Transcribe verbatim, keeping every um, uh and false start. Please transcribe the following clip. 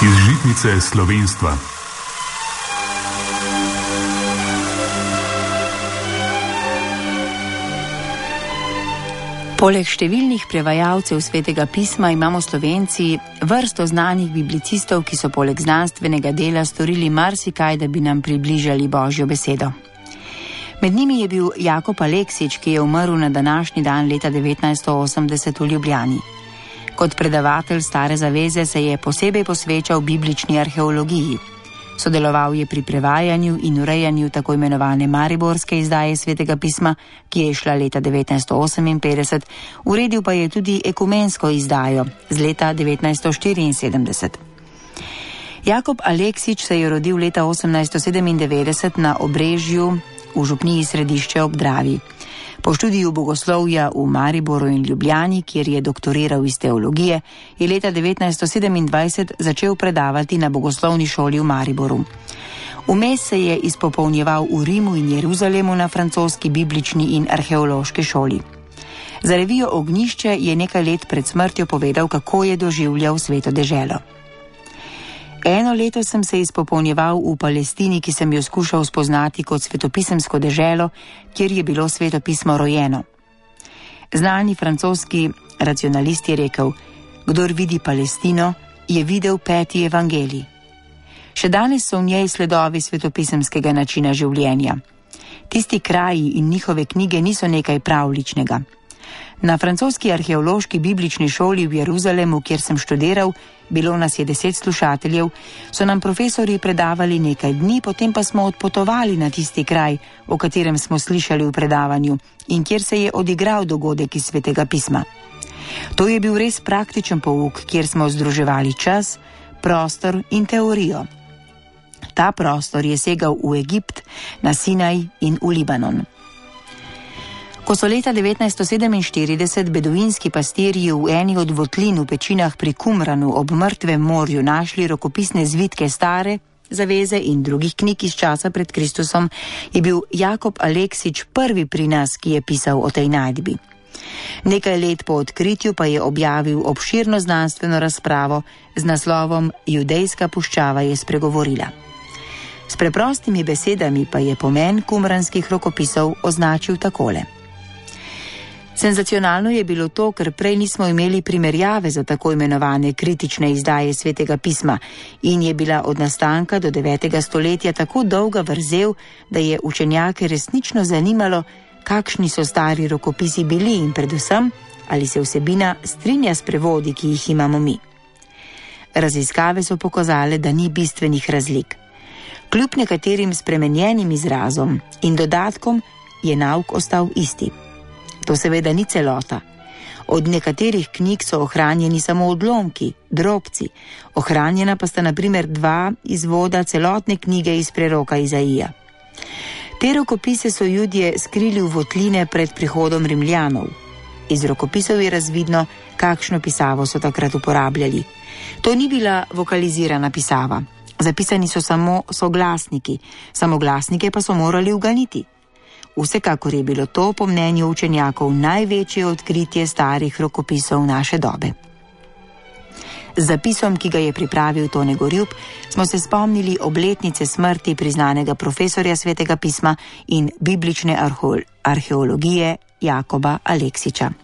Iz žitnice slovenstva. Poleg številnih prevajalcev Svetega pisma imamo Slovenci vrsto znanih biblicistov, ki so poleg znanstvenega dela storili marsikaj, da bi nam približali Božjo besedo. Med njimi je bil Jakob Aleksič, ki je umrl na današnji dan leta devetnajststo osemdeset v Ljubljani. Kot predavatelj Stare zaveze se je posebej posvečal biblični arheologiji. Sodeloval je pri prevajanju in urejanju tako imenovane mariborske izdaje Svetega pisma, ki je išla leta devetnajststo oseminpetdeset, uredil pa je tudi ekumensko izdajo z leta devetnajststo štiriinsedemdeset. Jakob Aleksič se je rodil leta osemnajststo sedemindevetdeset na Obrežju v župniji Središče ob Dravi. Po študiju bogoslovja v Mariboru in Ljubljani, kjer je doktoriral iz teologije, je leta devetnajststo sedemindvajset začel predavati na bogoslovni šoli v Mariboru. Vmes se je izpopolnjeval v Rimu in Jeruzalemu na francoski biblični in arheološki šoli. Za revijo Ognjišče je nekaj let pred smrtjo povedal, kako je doživljal sveto deželo. Eno leto sem se izpopolnjeval v Palestini, ki sem jo skušal spoznati kot svetopisemsko deželo, kjer je bilo sveto pismo rojeno. Znani francoski racionalist je rekel: kdor vidi Palestino, je videl peti evangelij. Še danes so v njej sledovi svetopisemskega načina življenja. Tisti kraji in njihove knjige niso nekaj pravličnega. Na francoski arheološki biblični šoli v Jeruzalemu, kjer sem študiral, bilo nas je deset slušateljev, so nam profesori predavali nekaj dni, potem pa smo odpotovali na tisti kraj, o katerem smo slišali v predavanju in kjer se je odigral dogodek iz Svetega pisma. To je bil res praktičen pouk, kjer smo združevali čas, prostor in teorijo. Ta prostor je segal v Egipt, na Sinaj in v Libanon. Ko so leta devetnajststo sedeminštirideset beduinski pastirji v eni od votlin v pečinah pri Kumranu ob Mrtvem morju našli rokopisne zvitke Stare zaveze in drugih knjig iz časa pred Kristusom, je bil Jakob Aleksič prvi pri nas, ki je pisal o tej najdbi. Nekaj let po odkritju pa je objavil obširno znanstveno razpravo z naslovom Judejska puščava je spregovorila. S preprostimi besedami pa je pomen kumranskih rokopisov označil takole. Senzacionalno je bilo to, ker prej nismo imeli primerjave za tako imenovane kritične izdaje Svetega pisma in je bila od nastanka do devetega stoletja tako dolga vrzel, da je učenjake resnično zanimalo, kakšni so stari rokopisi bili in predvsem, ali se vsebina strinja s prevodi, ki jih imamo mi. Raziskave so pokazale, da ni bistvenih razlik. Kljub nekaterim spremenjenim izrazom in dodatkom je nauk ostal isti. To seveda ni celota. Od nekaterih knjig so ohranjeni samo odlomki, drobci. Ohranjena pa sta na primer dva izvoda celotne knjige iz preroka Izaija. Te rokopise so Judje skrili v votline pred prihodom Rimljanov. Iz rokopisov je razvidno, kakšno pisavo so takrat uporabljali. To ni bila vokalizirana pisava. Zapisani so samo soglasniki, samoglasnike pa so morali uganiti. Vsekakor je bilo to po mnenju učenjakov največje odkritje starih rokopisov naše dobe. Z zapisom, ki ga je pripravil Tone Gorjup, smo se spomnili obletnice smrti priznanega profesorja Svetega pisma in biblične arheologije Jakoba Aleksiča.